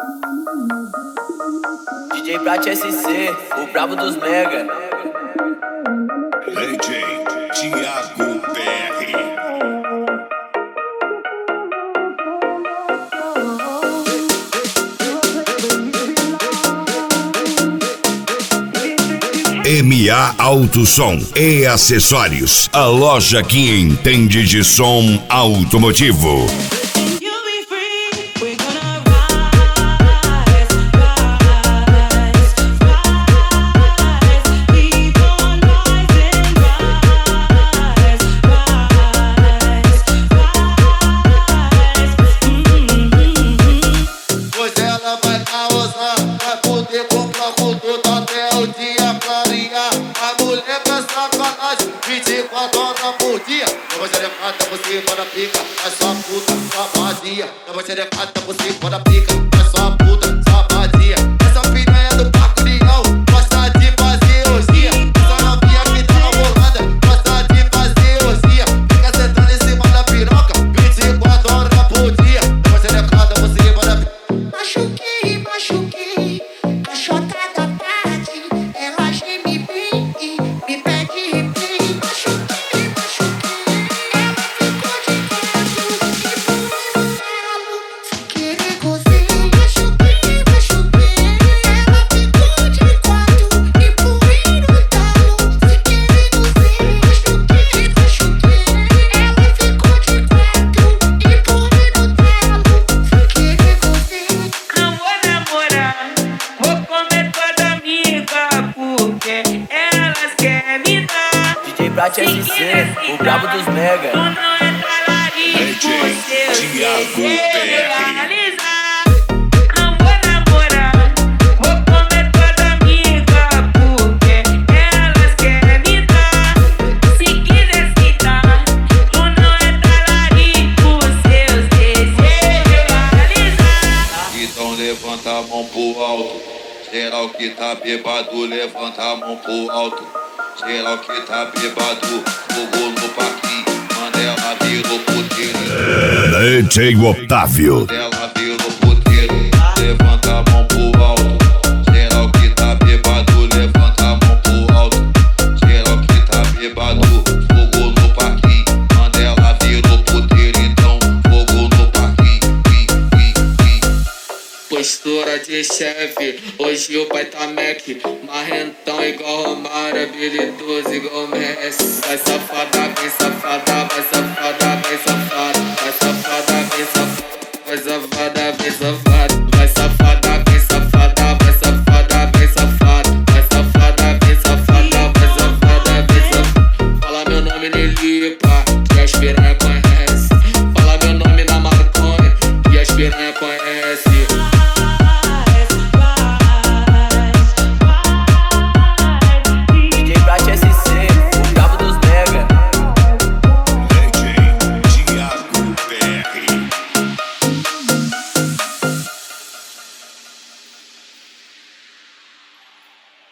DJ Prat SC, o brabo dos mega. DJ Thiago PR. MA Auto Som e Acessórios, a loja que entende de som automotivo. Pois ela vai causar, vai poder comprar com tudo até o dia clarear. A mulher tá sacanagem, 24 horas por dia. Não vai ser levada por cima da pica, é só puta, safadinha. Não vai ser levada por cima da pica, é só puta, safadinha. Essa piranha do Parque Leão gosta de fazer orgia. Essa novinha que tá rolada gosta de fazer orgia. Fica sentando em cima da piroca, 24 horas por dia. Não vai ser levada por cima da pica. Machuquei, a chota da tarde, ela geme bem e me pede replay. Machuquei, ela ficou de quatro e pulei no talo, sem querer gozei. Machuquei, ela ficou de quatro e pulei no talo, sem querer gozei. Machuquei, ela ficou de quatro e pulei no talo, sem querer gozei. Não vou namorar, vou comer toda amiga, porque elas querem me dar. DJ Prat SC, o brabo dos mega. Tu não é talarico, DJ seu Thiago desejo PR. realizar. Não vou namorar, vou comer toda amiga, porque elas querem me dar. Se quiser se dar, tu não é talarico, seus desejos realizar. Então levanta a mão pro alto. Geral que tá bêbado, levanta a mão pro alto. Geral que tá bêbado, fogo no parquinho. Mandela virou puteiro. DJ Otávio. Mandela virou puteiro. Levanta a mão pro alto. Geral que tá bêbado, levanta a mão pro alto. Geral que tá bêbado, fogo no parquinho. Mandela virou puteiro, então fogo no parquinho. Postura de chefe, hoje o pai tá Mac. Marrentão igual Romário, habilidoso igual Messi. Vai safada, vem safada, vai safada, vem safada. Vai safada, vem safada, vai safada, vem safada.